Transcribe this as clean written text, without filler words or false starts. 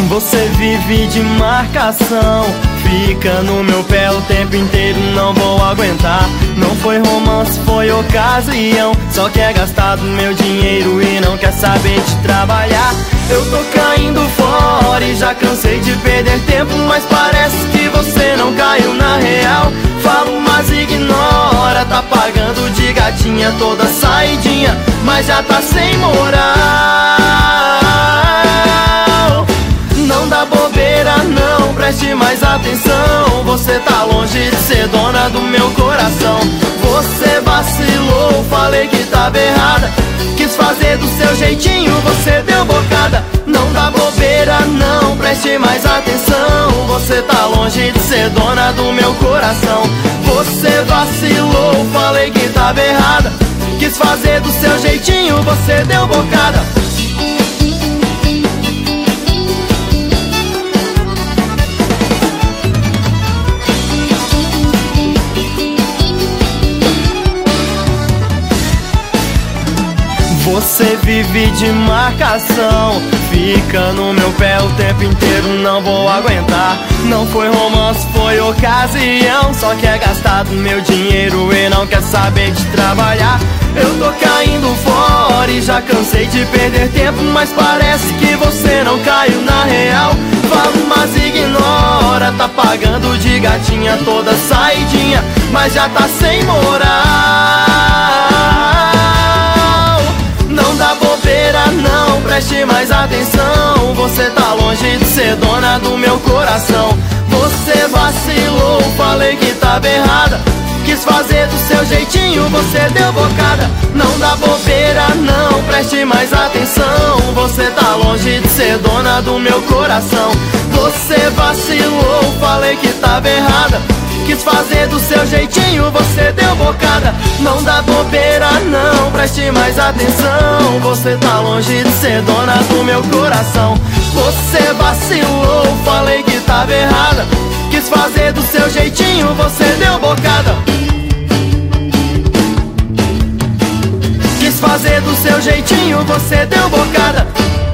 Você vive de marcação, fica no meu pé o tempo inteiro, não vou aguentar. Não foi romance, foi ocasião, só quer gastar do meu dinheiro e não quer saber de trabalhar. Eu tô caindo fora e já cansei de perder tempo, mas parece que você não caiu na real. Falo, mas ignora, tá pagando de gatinha toda saidinha, mas já tá sem moral. Não dá bobeira não, preste mais atenção. Você tá longe de ser dona do meu coração. Você vacilou, falei que tava errada, quis fazer do seu jeitinho, você deu bocada. Não dá bobeira não, preste mais atenção. Você tá longe de ser dona do meu coração. Você vacilou, falei que tava errada, quis fazer do seu jeitinho, você deu bocada. Você vive de marcação, fica no meu pé o tempo inteiro, não vou aguentar. Não foi romance, foi ocasião, só quer gastar do meu dinheiro e não quer saber de trabalhar. Eu tô caindo fora e já cansei de perder tempo, mas parece que você não caiu na real. Falo, mas ignora, tá pagando de gatinha toda saidinha, mas já tá sem moral. Não dá bobeira não, preste mais atenção. Você tá longe de ser dona do meu coração. Você vacilou, falei que tava errada, quis fazer do seu jeitinho, você deu bocada. Não dá bobeira não, preste mais atenção. Você tá longe de ser dona do meu coração. Você vacilou, falei que tava errada, quis fazer do seu jeitinho, você deu bocada. Não dá bobeira não, preste mais atenção. Você tá longe de ser dona do meu coração. Você vacilou, falei que tava errada, quis fazer do seu jeitinho, você deu bocada. Quis fazer do seu jeitinho, você deu bocada.